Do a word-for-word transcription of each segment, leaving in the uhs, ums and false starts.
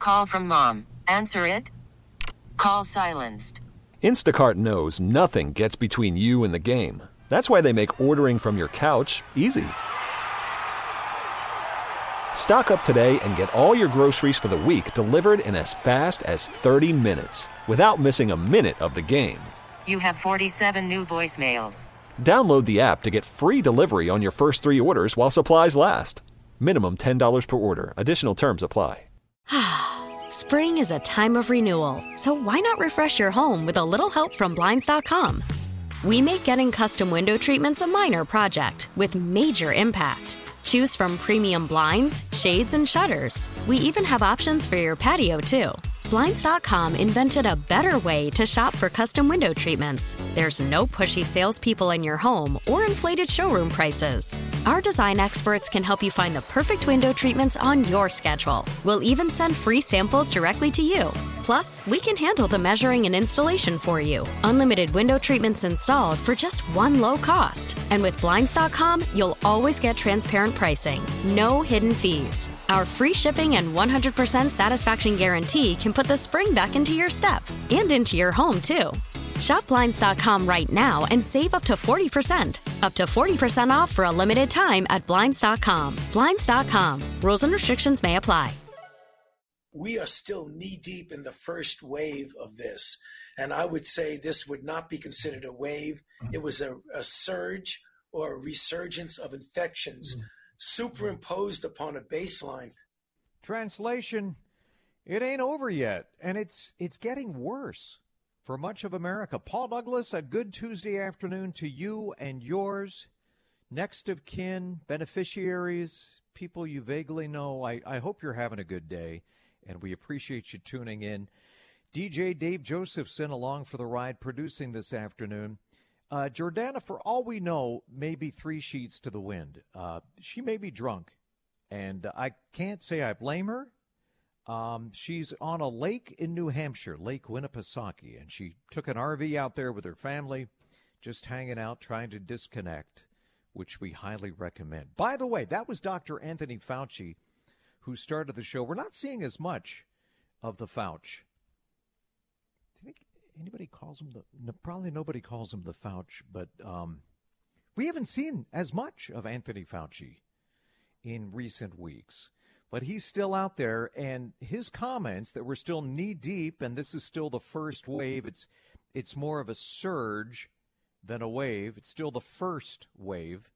Call from mom. Answer it. Call silenced. Instacart knows nothing gets between you and the game. That's why they make ordering from your couch easy. Stock up today and get all your groceries for the week delivered in as fast as thirty minutes without missing a minute of the game. You have forty-seven new voicemails. Download the app to get free delivery on your first three orders while supplies last. Minimum ten dollars per order. Additional terms apply. Spring is a time of renewal, so why not refresh your home with a little help from Blinds dot com? We make getting custom window treatments a minor project with major impact. Choose from premium blinds, shades, and shutters. We even have options for your patio, too. Blinds dot com invented a better way to shop for custom window treatments. There's no pushy salespeople in your home or inflated showroom prices. Our design experts can help you find the perfect window treatments on your schedule. We'll even send free samples directly to you. Plus, we can handle the measuring and installation for you. Unlimited window treatments installed for just one low cost. And with Blinds dot com, you'll always get transparent pricing. No hidden fees. Our free shipping and one hundred percent satisfaction guarantee can put the spring back into your step and into your home, too. Shop Blinds dot com right now and save up to forty percent. Up to forty percent off for a limited time at Blinds dot com. Blinds dot com. Rules and restrictions may apply. We are still knee-deep in the first wave of this. And I would say this would not be considered a wave. It was a, a surge or a resurgence of infections superimposed upon a baseline. Translation, it ain't over yet, and it's it's getting worse for much of America. Paul Douglas, a good Tuesday afternoon to you and yours, next of kin, beneficiaries, people you vaguely know. I, I hope you're having a good day, and we appreciate you tuning in. D J Dave Josephson along for the ride, producing this afternoon. Uh, Jordana, for all we know, may be three sheets to the wind. Uh, she may be drunk, and I can't say I blame her. Um, she's on a lake in New Hampshire, Lake Winnipesaukee, and she took an R V out there with her family, just hanging out, trying to disconnect, which we highly recommend. By the way, that was Doctor Anthony Fauci who started the show. We're not seeing as much of the Fauci. I think anybody calls him the, no, probably nobody calls him the Fauci, but um, we haven't seen as much of Anthony Fauci in recent weeks. But he's still out there, and his comments that we're still knee-deep, and this is still the first wave. It's it's more of a surge than a wave. It's still the first wave.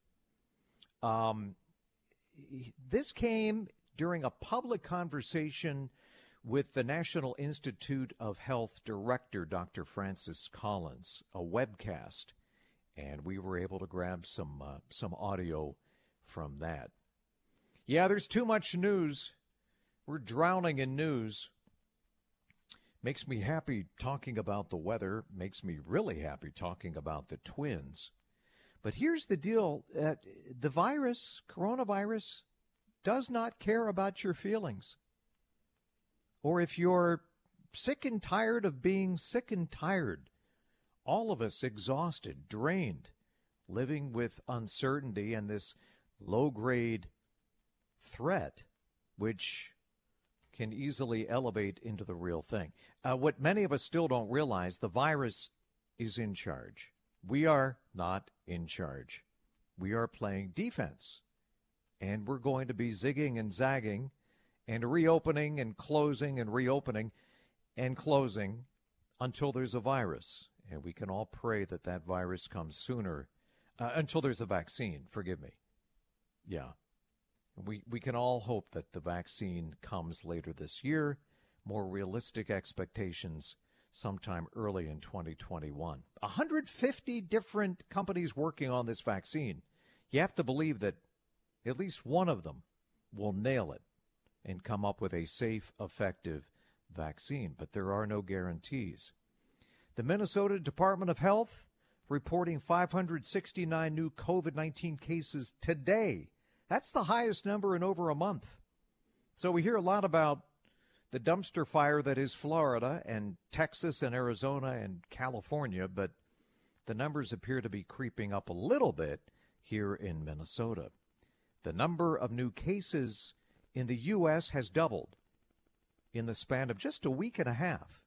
Um, this came during a public conversation with the National Institute of Health Director, Doctor Francis Collins, a webcast, and we were able to grab some uh, some audio from that. Yeah, there's too much news. We're drowning in news. Makes me happy talking about the weather. Makes me really happy talking about the Twins. But here's the deal. Uh, the virus, coronavirus, does not care about your feelings. Or if you're sick and tired of being sick and tired, all of us exhausted, drained, living with uncertainty and this low-grade threat, which can easily elevate into the real thing. Uh, what many of us still don't realize, the virus is in charge. We are not in charge. We are playing defense, and we're going to be zigging and zagging and reopening and closing and reopening and closing until there's a virus. And we can all pray that that virus comes sooner, uh, until there's a vaccine, forgive me. Yeah. We we can all hope that the vaccine comes later this year, more realistic expectations sometime early in twenty twenty-one. one hundred fifty different companies working on this vaccine. You have to believe that at least one of them will nail it and come up with a safe, effective vaccine, but there are no guarantees. The Minnesota Department of Health reporting five hundred sixty-nine new COVID nineteen cases today. That's the highest number in over a month. So we hear a lot about the dumpster fire that is Florida and Texas and Arizona and California, but the numbers appear to be creeping up a little bit here in Minnesota. The number of new cases in the U S has doubled. in the span of just a week and a half.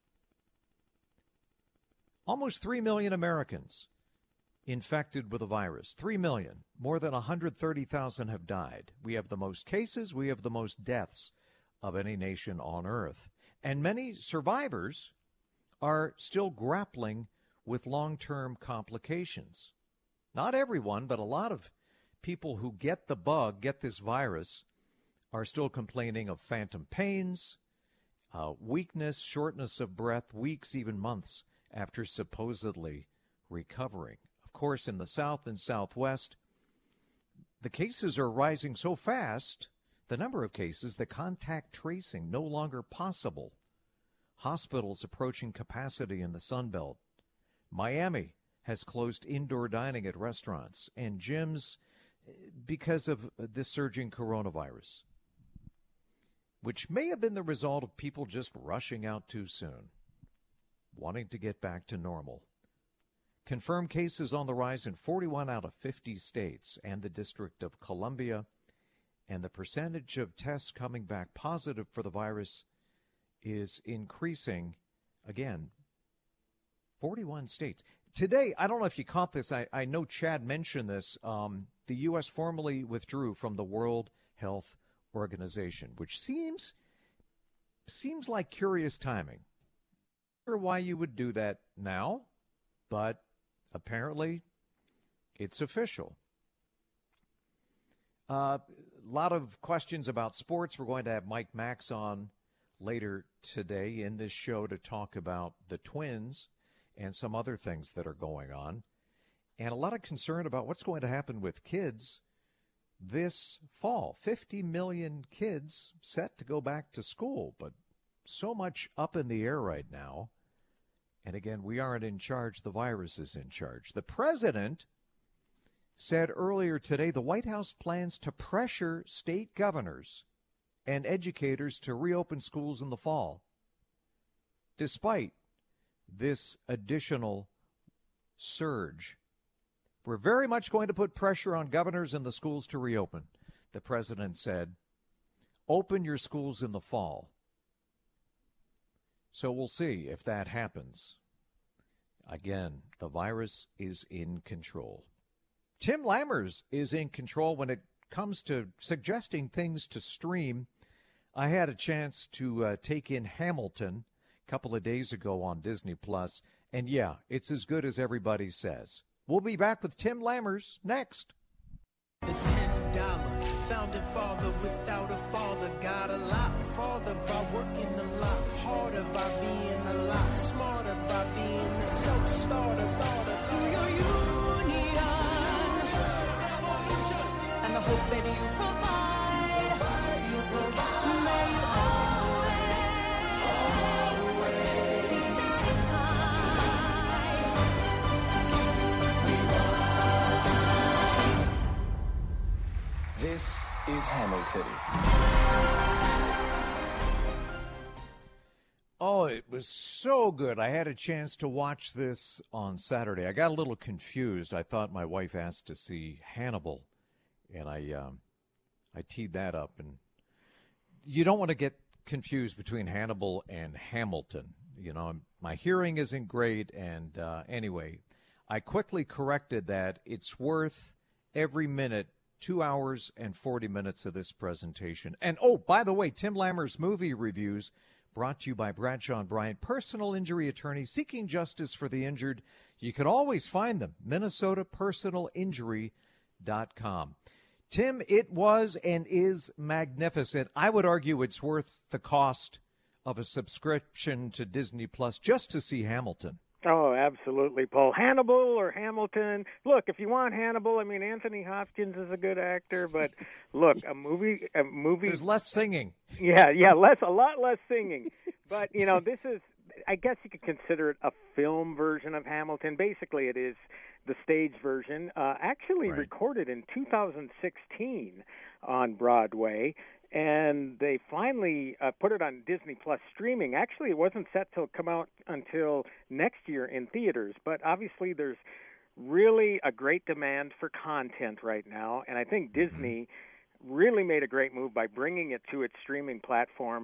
Almost three million Americans infected with the virus. three million. More than one hundred thirty thousand have died. We have the most cases. We have the most deaths of any nation on earth. And many survivors are still grappling with long-term complications. Not everyone, but a lot of people who get the bug, get this virus, are still complaining of phantom pains, uh, weakness, shortness of breath, weeks, even months after supposedly recovering. Of course, in the South and Southwest, the cases are rising so fast, the number of cases, the contact tracing no longer possible. Hospitals approaching capacity in the Sun Belt. Miami has closed indoor dining at restaurants and gyms because of the surging coronavirus, which may have been the result of people just rushing out too soon, wanting to get back to normal. Confirmed cases on the rise in forty-one out of fifty states and the District of Columbia, and the percentage of tests coming back positive for the virus is increasing again. forty-one states. Today, I don't know if you caught this. I, I know Chad mentioned this. Um, the U S formally withdrew from the World Health Organization, which seems seems like curious timing. I'm not sure why you would do that now, but apparently it's official. A uh, lot of questions about sports. We're going to have Mike Max on later today in this show to talk about the Twins and some other things that are going on, and a lot of concern about what's going to happen with kids this fall. fifty million kids set to go back to school, but so much up in the air right now. And again, we aren't in charge. The virus is in charge. The president said earlier today the White House plans to pressure state governors and educators to reopen schools in the fall, despite this additional surge. We're very much going to put pressure on governors and the schools to reopen, the president said. Open your schools in the fall. So we'll see if that happens. Again, the virus is in control. Tim Lammers is in control when it comes to suggesting things to stream. I had a chance to uh, take in Hamilton a couple of days ago on Disney Plus, and yeah, it's as good as everybody says. We'll be back with Tim Lammers next. The ten dollar founding father without a father got a lot farther by working a lot harder, by being a lot smarter, by being a self-starter. To your union and the hope that you provide, you provide. May you always, always be satisfied. This is Hamilton. Oh, it was so good. I had a chance to watch this on Saturday. I got a little confused. I thought my wife asked to see Hannibal, and I um, I teed that up. And you don't want to get confused between Hannibal and Hamilton. You know, my hearing isn't great, and uh, anyway, I quickly corrected that. It's worth every minute. Two hours and forty minutes of this presentation. And, oh, by the way, Tim Lammers' movie reviews brought to you by Bradshaw and Bryant, personal injury attorneys seeking justice for the injured. You can always find them, Minnesota Personal Injury dot com. Tim, it was and is magnificent. I would argue it's worth the cost of a subscription to Disney Plus just to see Hamilton. Oh, absolutely, Paul. Hannibal or Hamilton. Look, if you want Hannibal, I mean, Anthony Hopkins is a good actor, but look, a movie, a movie. There's less singing. Yeah, yeah, less, a lot less singing. But, you know, this is, I guess you could consider it a film version of Hamilton. Basically, it is the stage version, uh, actually Right. recorded in two thousand sixteen on Broadway. And they finally uh, put it on Disney Plus streaming. Actually, it wasn't set to come out until next year in theaters. But obviously, there's really a great demand for content right now. And I think Disney really made a great move by bringing it to its streaming platform.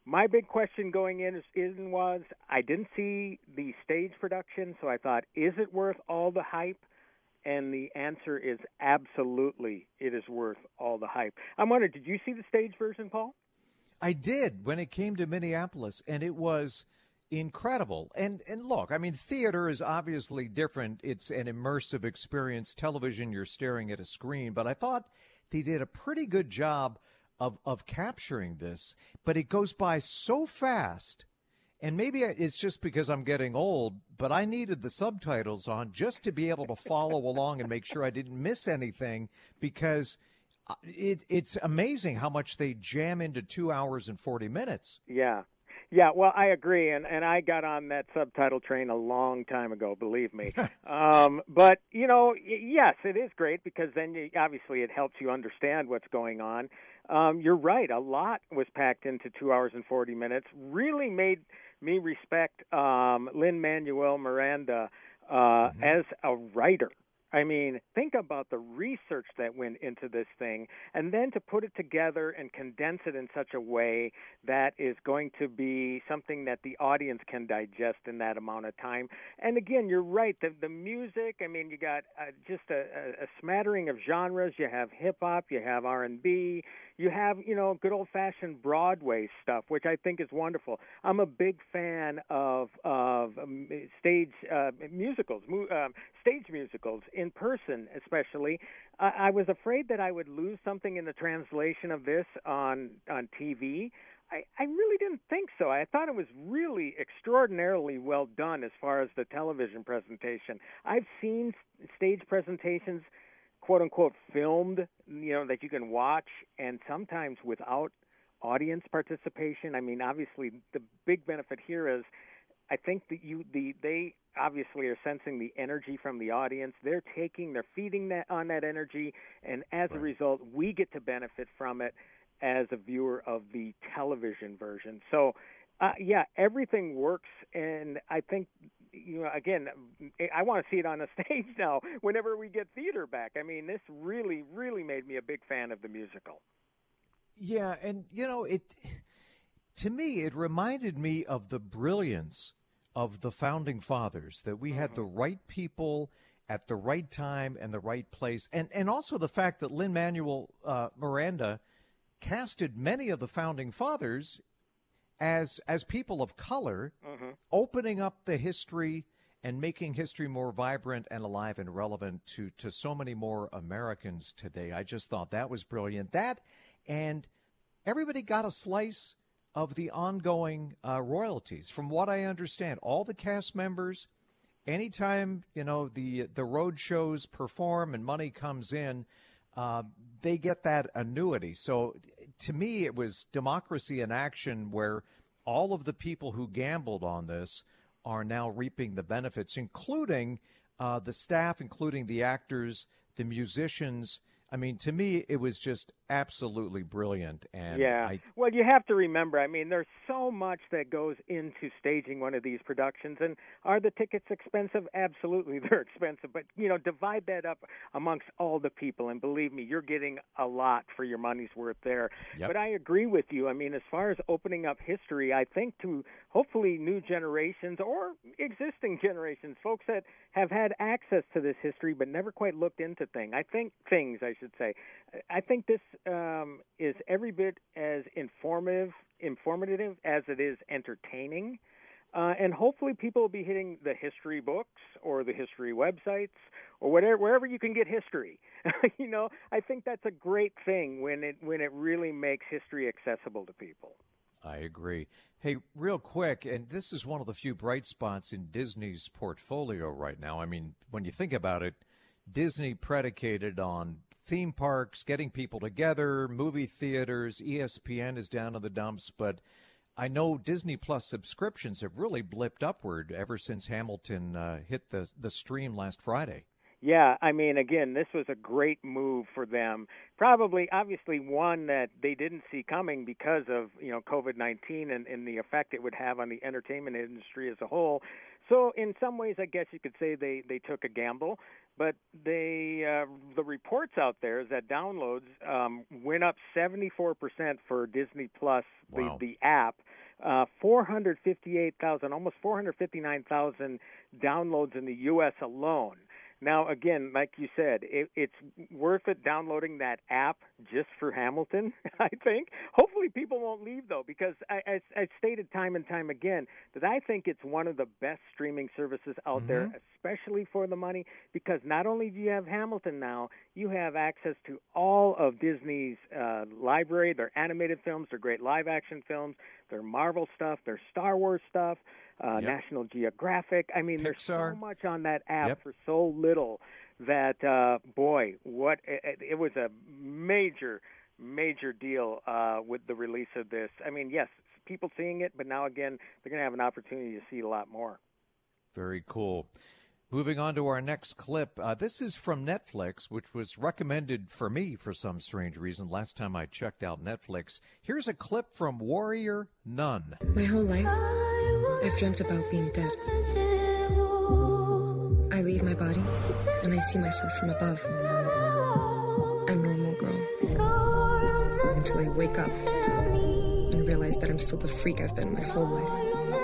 My big question going in, is, in was I didn't see the stage production, so I thought, is it worth all the hype? And the answer is absolutely it is worth all the hype. I'm wondering, did you see the stage version, Paul? I did when it came to Minneapolis, and it was incredible. And and look, I mean, theater is obviously different. It's an immersive experience. Television, you're staring at a screen. But I thought they did a pretty good job of, of capturing this. But it goes by so fast. And maybe it's just because I'm getting old, but I needed the subtitles on just to be able to follow along and make sure I didn't miss anything, because it, it's amazing how much they jam into two hours and forty minutes. Yeah. Yeah, well, I agree, and, and I got on that subtitle train a long time ago, believe me. um, but, you know, yes, it is great because then you, obviously it helps you understand what's going on. Um, you're right, a lot was packed into two hours and forty minutes, really made me respect um, Lin-Manuel Miranda uh, mm-hmm. as a writer. I mean, think about the research that went into this thing, and then to put it together and condense it in such a way that is going to be something that the audience can digest in that amount of time. And again, you're right, the, the music, I mean, you got uh, just a, a smattering of genres. You have hip-hop, you have R and B, you have, you know, good old-fashioned Broadway stuff, which I think is wonderful. I'm a big fan of, of um, stage uh, musicals, mu- uh, stage musicals, in person especially. Uh, I was afraid that I would lose something in the translation of this on, on T V. I, I really didn't think so. I thought it was really extraordinarily well done as far as the television presentation. I've seen stage presentations, quote-unquote, filmed, you know, that you can watch, and sometimes without audience participation. I mean, obviously, the big benefit here is I think that you the they obviously are sensing the energy from the audience. They're taking, they're feeding that on that energy, and as right. a result, we get to benefit from it as a viewer of the television version. So, uh, yeah, everything works, and I think, you know, again, I want to see it on a stage now whenever we get theater back. I mean, this really, really made me a big fan of the musical. Yeah, and, you know, it to me, it reminded me of the brilliance of the Founding Fathers, that we had the right people at the right time and the right place. And and also the fact that Lin-Manuel uh, Miranda casted many of the Founding Fathers as as people of color, mm-hmm. opening up the history and making history more vibrant and alive and relevant to, to so many more Americans today. I just thought that was brilliant. That, and everybody got a slice of the ongoing uh, royalties. From what I understand, all the cast members, anytime, you know, the the road shows perform and money comes in, uh, they get that annuity. So to me, it was democracy in action, where all of the people who gambled on this are now reaping the benefits, including uh, the staff, including the actors, the musicians. I mean, to me, it was just absolutely brilliant. And yeah. I, well, you have to remember, I mean, there's so much that goes into staging one of these productions. And are the tickets expensive? Absolutely, they're expensive. But, you know, divide that up amongst all the people. And believe me, you're getting a lot for your money's worth there. Yep. But I agree with you. I mean, as far as opening up history, I think to hopefully new generations or existing generations, folks that have had access to this history but never quite looked into things. I think things, I should say. I think this um, is every bit as informative, informative as it is entertaining. Uh, and hopefully people will be hitting the history books or the history websites or whatever, wherever you can get history. You know, I think that's a great thing when it when it really makes history accessible to people. I agree. Hey, real quick, and this is one of the few bright spots in Disney's portfolio right now. I mean, when you think about it, Disney predicated on theme parks, getting people together, movie theaters, E S P N is down in the dumps, but I know Disney Plus subscriptions have really blipped upward ever since Hamilton uh, hit the, the stream last Friday. Yeah, I mean, again, this was a great move for them. Probably, obviously, one that they didn't see coming because of, you know, COVID nineteen and, and the effect it would have on the entertainment industry as a whole. So in some ways, I guess you could say they, they took a gamble. But they uh, the reports out there is that downloads um, went up seventy-four percent for Disney Plus, the, wow. the app. Uh, four hundred fifty-eight thousand, almost four hundred fifty-nine thousand downloads in the U S alone. Now, again, like you said, it, it's worth it downloading that app just for Hamilton, I think. Hopefully people won't leave, though, because I, I, I stated time and time again that I think it's one of the best streaming services out mm-hmm. there, especially for the money, because not only do you have Hamilton now, you have access to all of Disney's uh, library, their animated films, their great live-action films, their Marvel stuff, their Star Wars stuff, Uh, yep. National Geographic. I mean, Pixar. There's so much on that app yep. for so little that, uh, boy, what it, it was a major, major deal uh, with the release of this. I mean, yes, people seeing it, but now, again, they're going to have an opportunity to see a lot more. Very cool. Moving on to our next clip. Uh, this is from Netflix, which was recommended for me for some strange reason last time I checked out Netflix. Here's a clip from Warrior Nun. My whole life, I've dreamt about being dead. I leave my body, and I see myself from above. A normal girl. Until I wake up and realize that I'm still the freak I've been my whole life.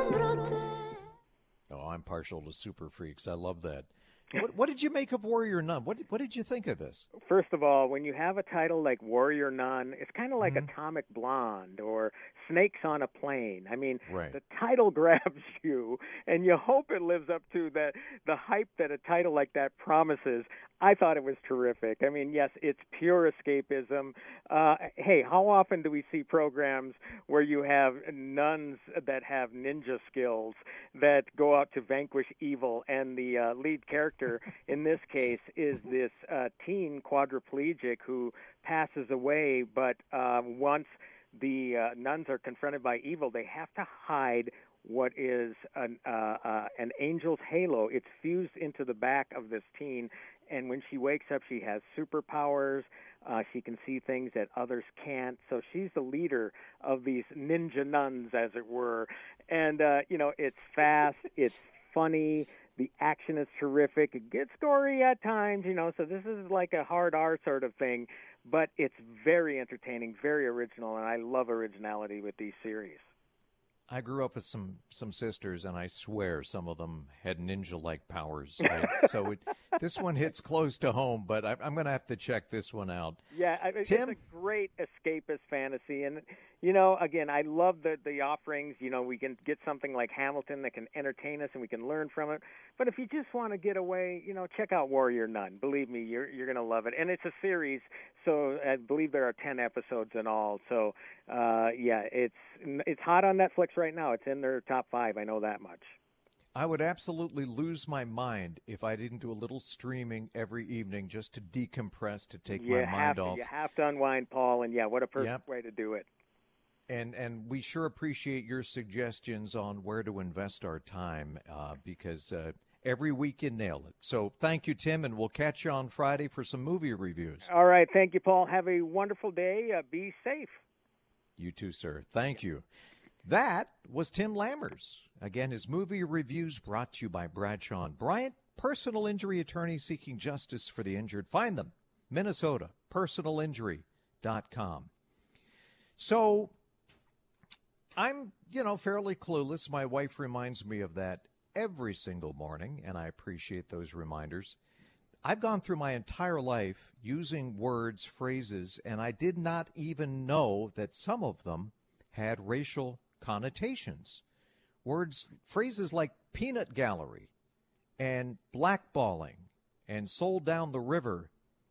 I'm partial to super freaks. I love that. What, what did you make of Warrior Nun? What did, what did you think of this? First of all, when you have a title like Warrior Nun, it's kind of like mm-hmm. Atomic Blonde or Snakes on a Plane. I mean, right. the title grabs you, and you hope it lives up to that the hype that a title like that promises. I thought it was terrific. I mean, yes, it's pure escapism. Uh, hey, how often do we see programs where you have nuns that have ninja skills that go out to vanquish evil, and the uh, lead character in this case is this uh, teen quadriplegic who passes away, but uh, once the uh, nuns are confronted by evil, they have to hide what is an, uh, uh, an angel's halo. It's fused into the back of this teen, and when she wakes up, she has superpowers. Uh, she can see things that others can't. So she's the leader of these ninja nuns, as it were. And, uh, you know, it's fast, it's funny, the action is terrific. It gets gory at times, you know, so this is like a hard R sort of thing. But it's very entertaining, very original, and I love originality with these series. I grew up with some, some sisters, and I swear some of them had ninja-like powers. Right? so it, this one hits close to home, but I, I'm going to have to check this one out. Yeah, I, it's Tim? a great escapist fantasy. And, you know, again, I love the, the offerings. You know, we can get something like Hamilton that can entertain us and we can learn from it. But if you just want to get away, you know, check out Warrior Nun. Believe me, you're, you're going to love it. And it's a series, so I believe there are ten episodes in all. So, uh, yeah, it's it's hot on Netflix right now. It's in their top five. I know that much. I would absolutely lose my mind if I didn't do a little streaming every evening just to decompress, to take you my mind to, off. You have to unwind, Paul, and, yeah, what a perfect yep. way to do it. And and we sure appreciate your suggestions on where to invest our time uh, because uh, every week you nail it. So thank you, Tim, and we'll catch you on Friday for some movie reviews. All right. Thank you, Paul. Have a wonderful day. Uh, be safe. You too, sir. Thank you. That was Tim Lammers. Again, his movie reviews brought to you by Bradshaw and Bryant, personal injury attorney seeking justice for the injured. Find them, Minnesota, personal injury dot com. So I'm, you know, fairly clueless. My wife reminds me of that every single morning, and I appreciate those reminders. I've gone through my entire life using words, phrases, and I did not even know that some of them had racial connotations. Words, phrases like peanut gallery and blackballing and sold down the river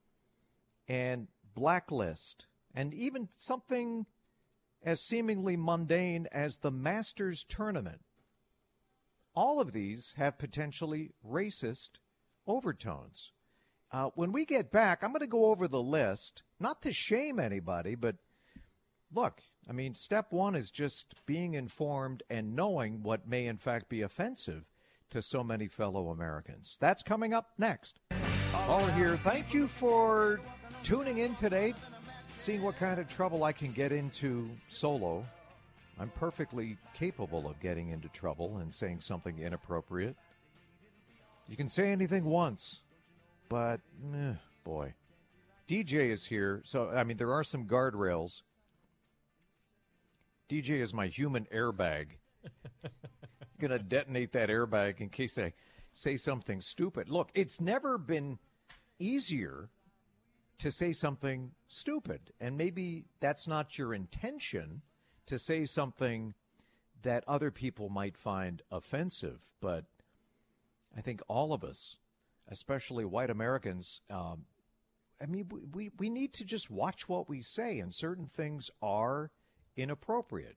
and blacklist and even something as seemingly mundane as the Masters Tournament. All of these have potentially racist overtones. Uh, when we get back, I'm going to go over the list, not to shame anybody, but look, I mean, step one is just being informed and knowing what may in fact be offensive to so many fellow Americans. That's coming up next. All here, thank you for tuning in today, seeing what kind of trouble I can get into solo. I'm perfectly capable of getting into trouble and saying something inappropriate. You can say anything once, but, eh, boy. D J is here, so, I mean, there are some guardrails. D J is my human airbag. Going to detonate that airbag in case I say something stupid. Look, it's never been easier to say something stupid, and maybe that's not your intention, to say something that other people might find offensive. But I think all of us, especially white Americans, um, I mean, we, we, we need to just watch what we say, and certain things are inappropriate.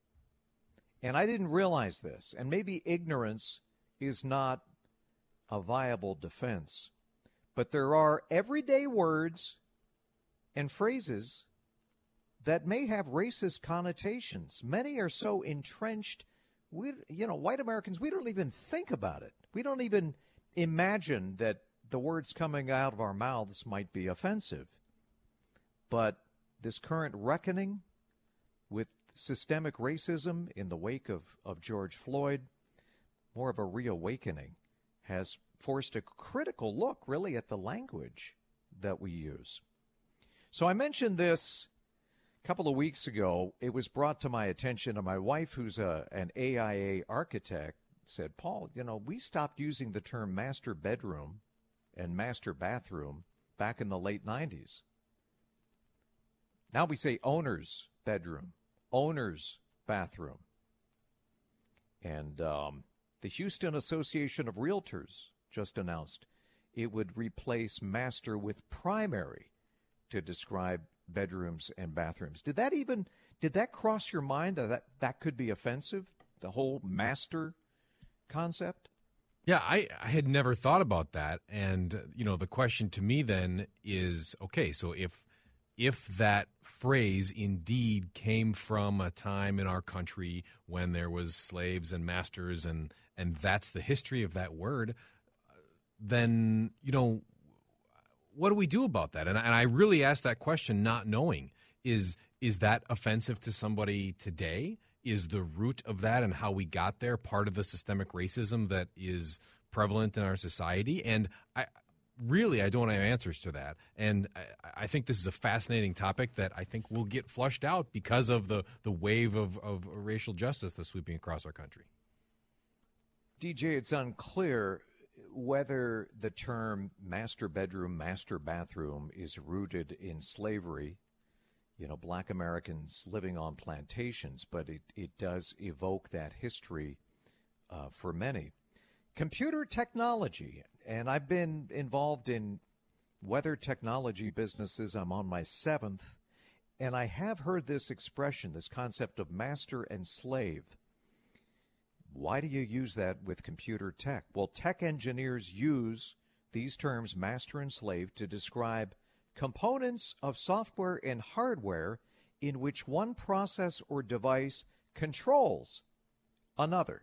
And I didn't realize this, and maybe ignorance is not a viable defense. But there are everyday words and phrases that may have racist connotations. Many are so entrenched, we, you know, white Americans, we don't even think about it. We don't even imagine that the words coming out of our mouths might be offensive. But this current reckoning with systemic racism in the wake of, of George Floyd, more of a reawakening, has forced a critical look, really, at the language that we use. So I mentioned this a couple of weeks ago. It was brought to my attention, and my wife, who's a, an A I A architect, said, Paul, you know, we stopped using the term master bedroom and master bathroom back in the late nineties. Now we say owner's bedroom, owner's bathroom. And um, the Houston Association of Realtors just announced it would replace master with primary to describe bedrooms and bathrooms. Did that even, did that cross your mind that that, that could be offensive, the whole master concept? Yeah, I, I had never thought about that. And, you know, the question to me then is, okay, so if if that phrase indeed came from a time in our country when there was slaves and masters, and, and that's the history of that word, then, you know, what do we do about that? And, and I really asked that question not knowing. Is is that offensive to somebody today? Is the root of that and how we got there part of the systemic racism that is prevalent in our society? And I really, I don't have answers to that. And I, I think this is a fascinating topic that I think will get flushed out because of the, the wave of, of racial justice that's sweeping across our country. D J, it's unclear whether the term master bedroom, master bathroom is rooted in slavery, you know, black Americans living on plantations, but it, it does evoke that history uh, for many. Computer technology, and I've been involved in weather technology businesses. I'm on my seventh, and I have heard this expression, this concept of master and slave. Why do you use that with computer tech? Well, tech engineers use these terms, master and slave, to describe components of software and hardware in which one process or device controls another.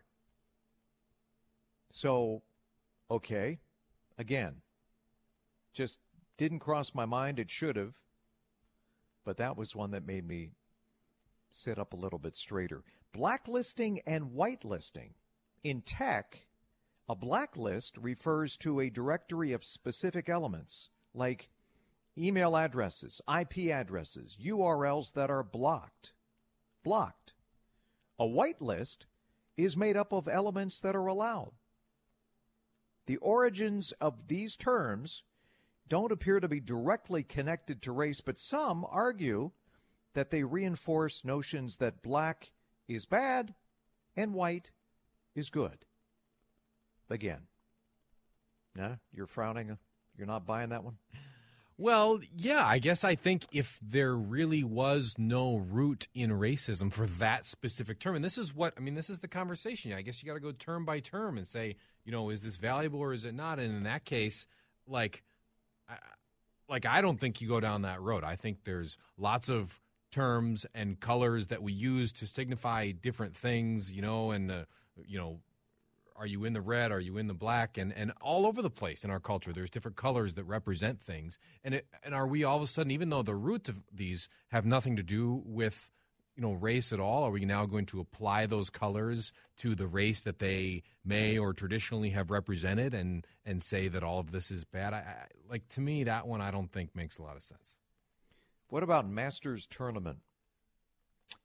So, okay, again, just didn't cross my mind. It should have, but that was one that made me sit up a little bit straighter. Blacklisting and whitelisting. In tech, a blacklist refers to a directory of specific elements, like email addresses, I P addresses, U R Ls that are blocked. Blocked. A whitelist is made up of elements that are allowed. The origins of these terms don't appear to be directly connected to race, but some argue that they reinforce notions that black is bad and white is good. Again, no, you're frowning. You're not buying that one? Well, yeah, I guess I think if there really was no root in racism for that specific term, and this is what, I mean, this is the conversation. I guess you got to go term by term and say, you know, is this valuable or is it not? And in that case, like, I, like I don't think you go down that road. I think there's lots of terms and colors that we use to signify different things, you know, and, uh, you know, are you in the red? Are you in the black? And and all over the place in our culture, there's different colors that represent things. And it, and are we all of a sudden, even though the roots of these have nothing to do with, you know, race at all, are we now going to apply those colors to the race that they may or traditionally have represented and and say that all of this is bad? I, I, like, to me, that one I don't think makes a lot of sense. What about Masters Tournament?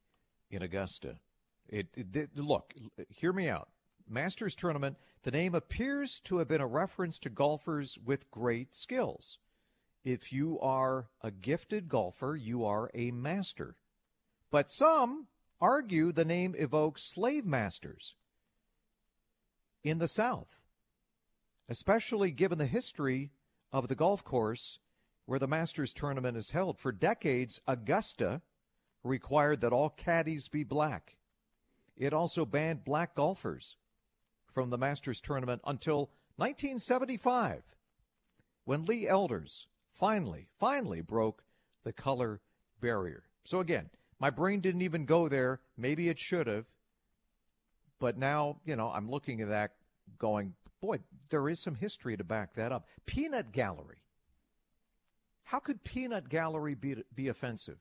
in Augusta. It, it, it look, hear me out. Masters Tournament, the name appears to have been a reference to golfers with great skills. If you are a gifted golfer, you are a master. But some argue the name evokes slave masters in the South, especially given the history of the golf course where the Masters Tournament is held. For decades, Augusta required that all caddies be black. It also banned black golfers from the Masters Tournament until nineteen seventy-five, when Lee Elders finally, finally broke the color barrier. So again, my brain didn't even go there. Maybe it should have. But now, you know, I'm looking at that going, boy, there is some history to back that up. Peanut Gallery. How could Peanut Gallery be, be offensive?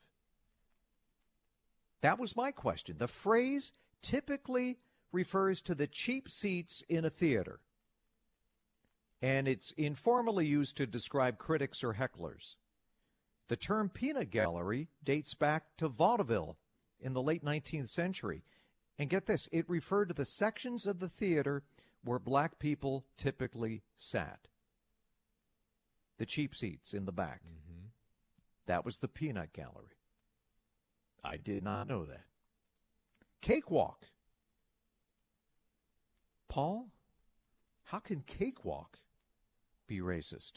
That was my question. The phrase typically refers to the cheap seats in a theater, and it's informally used to describe critics or hecklers. The term peanut gallery dates back to vaudeville in the late nineteenth century. And get this, it referred to the sections of the theater where black people typically sat. The cheap seats in the back. Mm-hmm. That was the peanut gallery. I did not know that. Cakewalk. Paul, how can cakewalk be racist?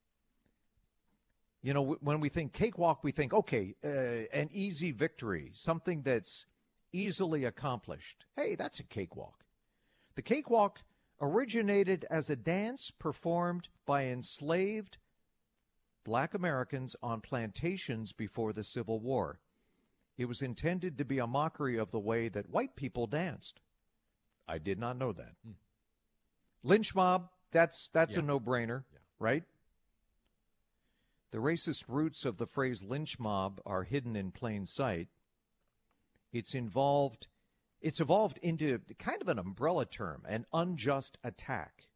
You know, w- when we think cakewalk, we think, okay, uh, an easy victory, something that's easily accomplished. Hey, that's a cakewalk. The cakewalk originated as a dance performed by enslaved black Americans on plantations before the Civil War. It was intended to be a mockery of the way that white people danced. I did not know that. Hmm. Lynch mob, that's that's yeah. a no-brainer, yeah. right? The racist roots of the phrase lynch mob are hidden in plain sight. It's involved, it's evolved into kind of an umbrella term, an unjust attack.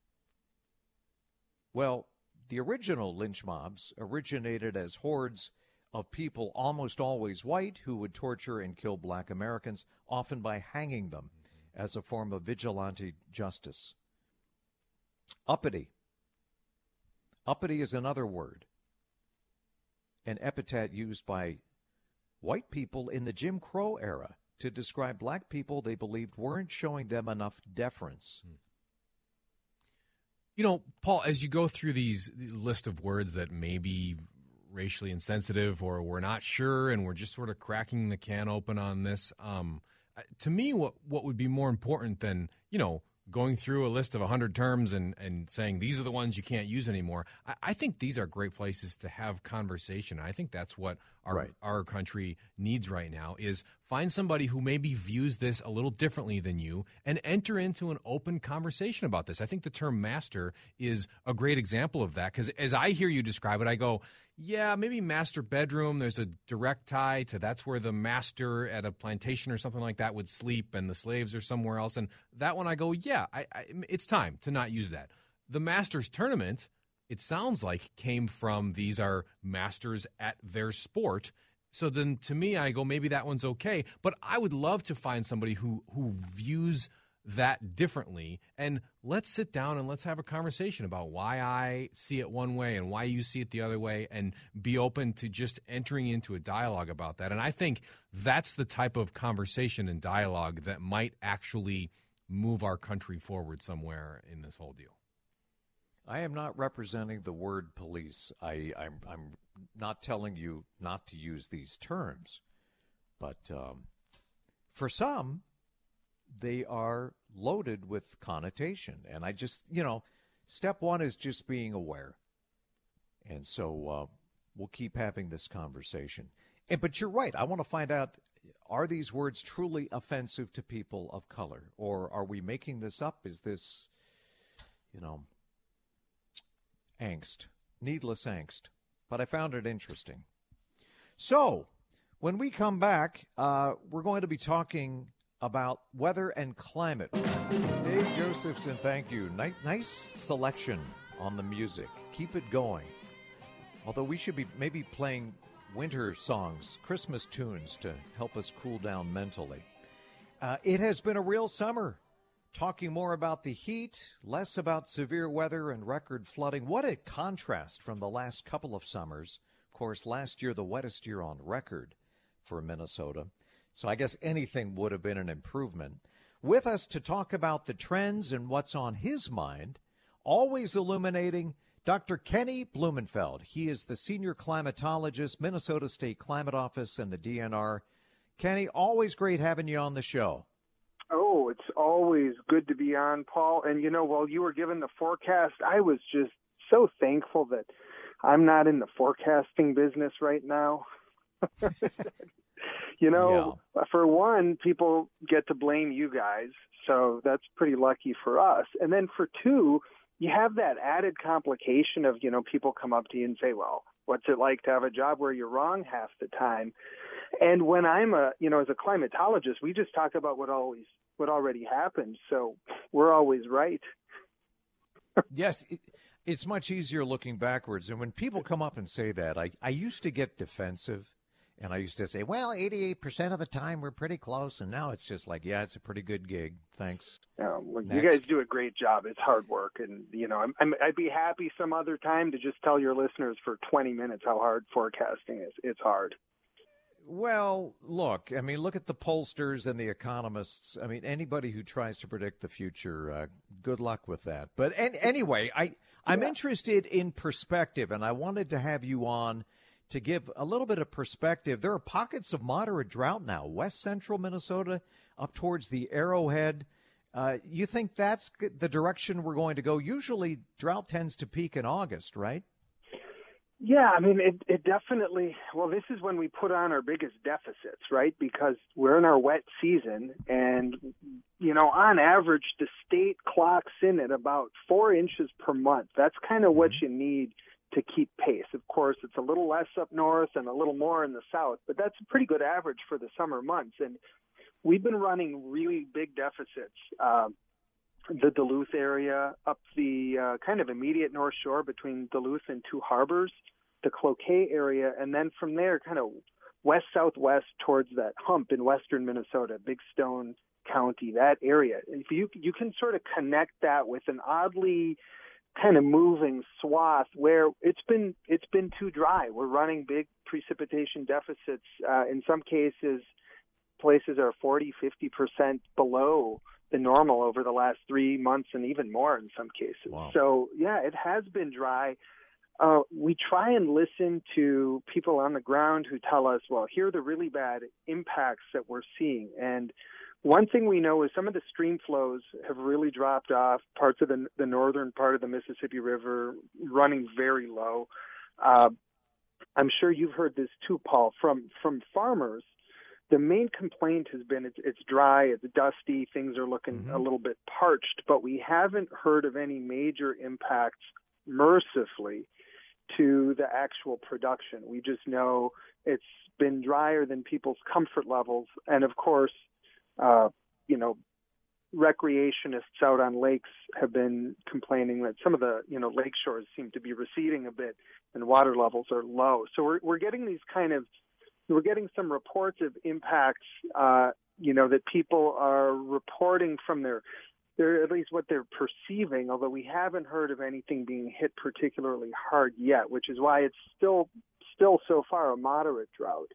Well, the original lynch mobs originated as hordes of people, almost always white, who would torture and kill black Americans, often by hanging them as a form of vigilante justice. Uppity. Uppity is another word, an epithet used by white people in the Jim Crow era to describe black people they believed weren't showing them enough deference. You know, Paul, as you go through these list of words that may be racially insensitive or we're not sure and we're just sort of cracking the can open on this, um, to me, what what would be more important than, you know, going through a list of one hundred terms and, and saying these are the ones you can't use anymore, I, I think these are great places to have conversation. I think that's what our right. our country needs right now is find somebody who maybe views this a little differently than you and enter into an open conversation about this. I think the term master is a great example of that because as I hear you describe it, I go, yeah, maybe master bedroom. There's a direct tie to that's where the master at a plantation or something like that would sleep and the slaves are somewhere else. And that one I go, yeah, I, I, it's time to not use that. The Masters Tournament, it sounds like, came from these are masters at their sport. So then to me, I go, maybe that one's okay. But I would love to find somebody who who views that differently. And let's sit down and let's have a conversation about why I see it one way and why you see it the other way and be open to just entering into a dialogue about that. And I think that's the type of conversation and dialogue that might actually move our country forward somewhere in this whole deal. I am not representing the word police. I, I'm, I'm not telling you not to use these terms. But um, for some, they are loaded with connotation. And I just, you know, step one is just being aware. And so uh, we'll keep having this conversation. And, but you're right. I want to find out, are these words truly offensive to people of color? Or are we making this up? Is this, you know, angst, needless angst? But I found it interesting. So when we come back, uh, we're going to be talking about weather and climate. Dave Josephson, thank you. Nice, nice selection on the music. Keep it going. Although we should be maybe playing winter songs, Christmas tunes to help us cool down mentally. Uh, it has been a real summer. Talking more about the heat, less about severe weather and record flooding. What a contrast from the last couple of summers. Of course, last year, the wettest year on record for Minnesota. So I guess anything would have been an improvement. With us to talk about the trends and what's on his mind, always illuminating, Doctor Kenny Blumenfeld. He is the senior climatologist, Minnesota State Climate Office, and the D N R. Kenny, always great having you on the show. Oh, it's always good to be on, Paul. And, you know, while you were given the forecast, I was just so thankful that I'm not in the forecasting business right now. You know, yeah. For one, people get to blame you guys, so that's pretty lucky for us. And then for two, you have that added complication of, you know, people come up to you and say, well, what's it like to have a job where you're wrong half the time? And when I'm a, you know, as a climatologist, we just talk about what always, what already happened. So we're always right. Yes. It, it's much easier looking backwards. And when people come up and say that, I, I used to get defensive. And I used to say, well, eighty-eight percent of the time we're pretty close. And now it's just like, yeah, it's a pretty good gig. Thanks. Um, well, you guys do a great job. It's hard work. And, you know, I'm, I'm, I'd be happy some other time to just tell your listeners for twenty minutes how hard forecasting is. It's hard. Well, look, I mean, look at the pollsters and the economists. I mean, anybody who tries to predict the future, uh, good luck with that. But an- anyway, I, I'm yeah. interested in perspective, and I wanted to have you on to give a little bit of perspective. There are pockets of moderate drought now, west central Minnesota up towards the Arrowhead. Uh, you think that's the direction we're going to go? Usually drought tends to peak in August, right? Yeah, I mean, it, it definitely, well, this is when we put on our biggest deficits, right? Because we're in our wet season and, you know, on average, the state clocks in at about four inches per month. That's kind of what you need to keep pace. Of course, it's a little less up north and a little more in the south, but that's a pretty good average for the summer months. And we've been running really big deficits. Uh, the Duluth area, up the uh, kind of immediate North Shore between Duluth and Two Harbors, the Cloquet area, and then from there kind of west-southwest towards that hump in western Minnesota, Big Stone County, that area. If you you can sort of connect that with an oddly kind of moving swath where it's been it's been too dry. We're running big precipitation deficits. Uh, in some cases, places are forty, fifty percent below the normal over the last three months and even more in some cases. Wow. So, yeah, it has been dry. Uh, we try and listen to people on the ground who tell us, well, here are the really bad impacts that we're seeing. And one thing we know is some of the stream flows have really dropped off, parts of the, the northern part of the Mississippi River running very low. Uh, I'm sure you've heard this too, Paul, from, from farmers. The main complaint has been it's, it's dry, it's dusty, things are looking mm-hmm. a little bit parched, but we haven't heard of any major impacts, mercifully, to the actual production. We just know it's been drier than people's comfort levels. And of course, uh, you know, recreationists out on lakes have been complaining that some of the, you know, lake shores seem to be receding a bit and water levels are low. So we're, we're getting these kind of, we're getting some reports of impacts, uh, you know, that people are reporting from their, They're at least what they're perceiving, although we haven't heard of anything being hit particularly hard yet, which is why it's still still so far a moderate drought.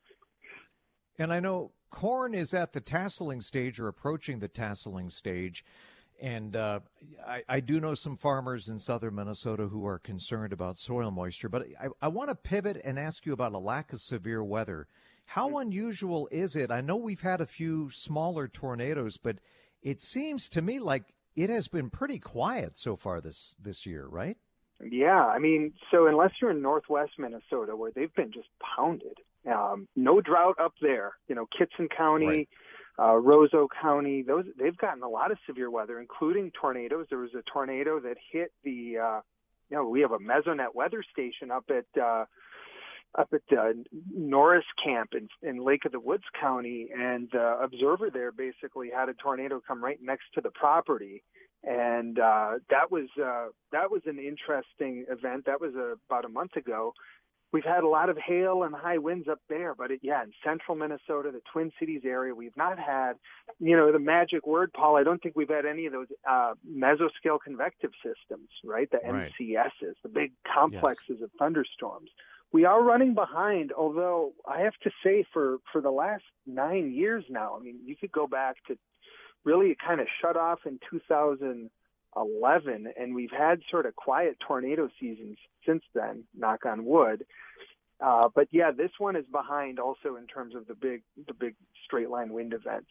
And I know corn is at the tasseling stage or approaching the tasseling stage. And uh, I, I do know some farmers in southern Minnesota who are concerned about soil moisture. But I, I want to pivot and ask you about a lack of severe weather. How unusual is it? I know we've had a few smaller tornadoes, but it seems to me like it has been pretty quiet so far this, this year, right? Yeah, I mean, so unless you're in northwest Minnesota where they've been just pounded, um, no drought up there. You know, Kitson County, right. uh, Roseau County, those they've gotten a lot of severe weather, including tornadoes. There was a tornado that hit the, uh, you know, we have a Mesonet weather station up at uh, up at uh, Norris Camp in, in Lake of the Woods County, and the observer there basically had a tornado come right next to the property. And uh, that was uh, that was an interesting event. That was uh, about a month ago. we've had a lot of hail and high winds up there, but it, yeah, in central Minnesota, the Twin Cities area, we've not had, you know, the magic word, Paul. I don't think we've had any of those uh, mesoscale convective systems, right? The right. M C Ss, the big complexes yes. of thunderstorms. We are running behind, although I have to say for, for the last nine years now, I mean, you could go back to really it kind of shut off in two thousand eleven, and we've had sort of quiet tornado seasons since then, knock on wood. Uh, but yeah, this one is behind also in terms of the big the big straight line wind events.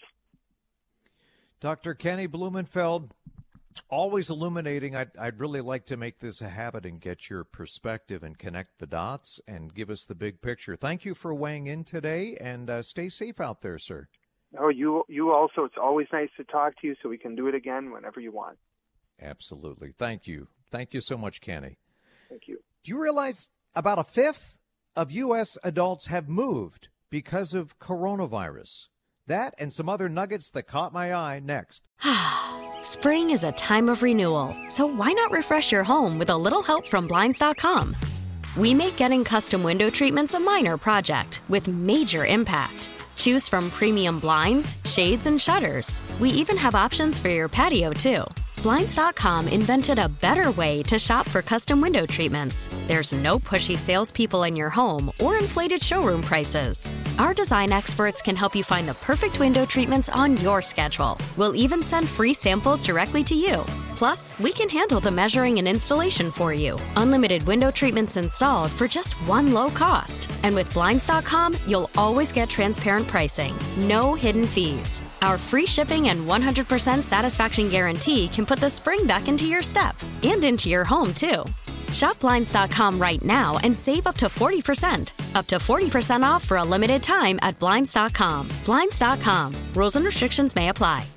Doctor Kenny Blumenfeld, always illuminating. I'd, I'd really like to make this a habit and get your perspective and connect the dots and give us the big picture. Thank you for weighing in today, and uh, stay safe out there, sir. Oh, you you also. It's always nice to talk to you, so we can do it again whenever you want. Absolutely. Thank you. Thank you so much, Kenny. Thank you. Do you realize about a fifth of U S adults have moved because of coronavirus? That and some other nuggets that caught my eye next. Spring is a time of renewal, so why not refresh your home with a little help from Blinds dot com? We make getting custom window treatments a minor project with major impact. Choose from premium blinds, shades, and shutters. We even have options for your patio, too. Blinds dot com invented a better way to shop for custom window treatments. There's no pushy salespeople in your home or inflated showroom prices. Our design experts can help you find the perfect window treatments on your schedule. We'll even send free samples directly to you. Plus, we can handle the measuring and installation for you. Unlimited window treatments installed for just one low cost. And with Blinds dot com, you'll always get transparent pricing. No hidden fees. Our free shipping and one hundred percent satisfaction guarantee can put the spring back into your step and into your home, too. Shop Blinds dot com right now and save up to forty percent. Up to forty percent off for a limited time at Blinds dot com. Blinds dot com. Rules and restrictions may apply.